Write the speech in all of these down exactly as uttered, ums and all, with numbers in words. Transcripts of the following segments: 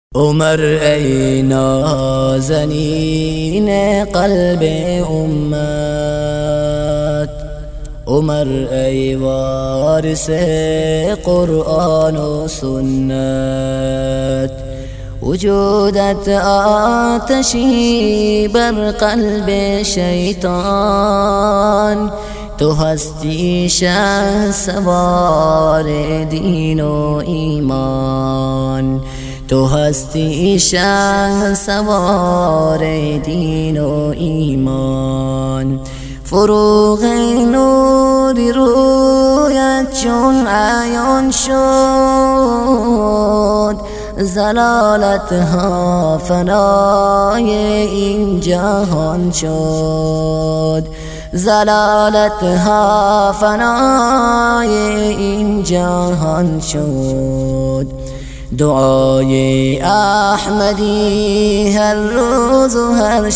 عمر ای نازنین قلب امت، عمر ای وارث قرآن و سنت، وجودت آتشی بر قلب شیطان، تو هستی شهسوار دین و ایمان، تو هستی شهسوار دین و ایمان. فروغ نوری رویت چون عیان شد، ضلالتها فنای این جهان شد، ضلالتها فنای این جهان شد. دعای احمدی هر روز و هر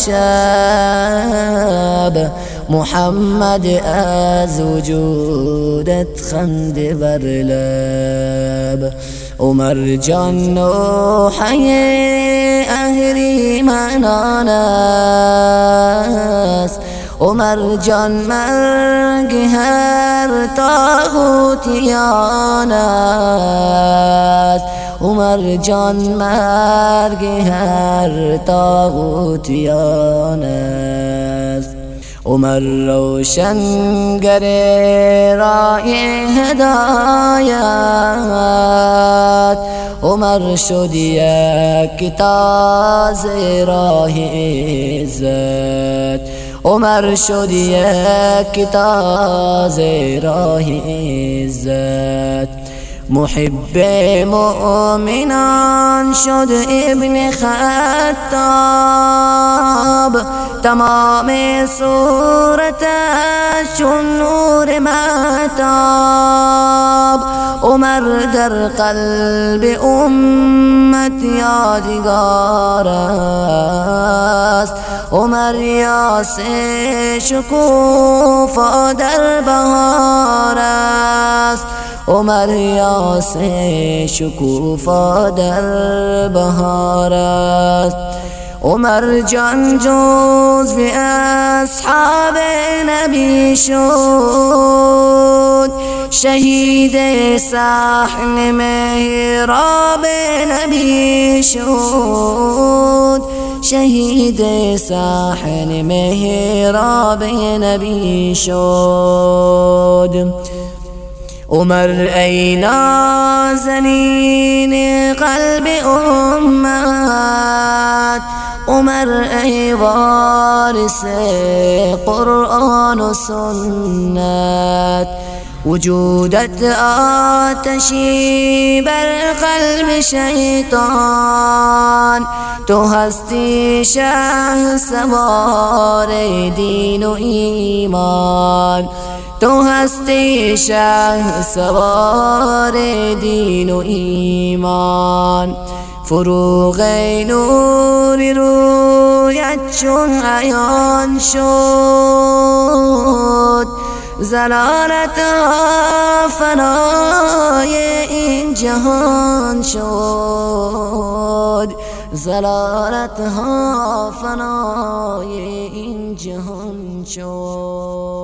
شب، محمد از وجودت خنده بر لب. عمر جان نوحه اهریمنان است، عمر جان مرگ هر طاغوتیان است، عمر جان مرگ هر طاغوتیان است. عمر روشنگر راه هدایت، عمر شد یک تاز راه عزت، عمر شد یک تاز راه عزت. محب مؤمنان شد ابن خطاب، تمام صورتش چون نور مهتاب. عمر در قلب امت یادگار است، عمر یاس شکوفا در بهار است، عمر یاس شکوفا در بهار است. عمر جان جزو اصحاب نبی شد، شهید صحن محراب نبی شد، شهید صحن محراب نبی شد. عمر ای نازنین قلب امت، عمر ای وارث قرآن و سنت، وجودت آتشی بر قلب شیطان، تو هستی شهسوار دین و ایمان، تو هستی شهسوار دین و ایمان. فروغ نوری رویت چون عیان شد، ضلالتها فنای این جهان شد، ضلالتها فنای این جهان شد.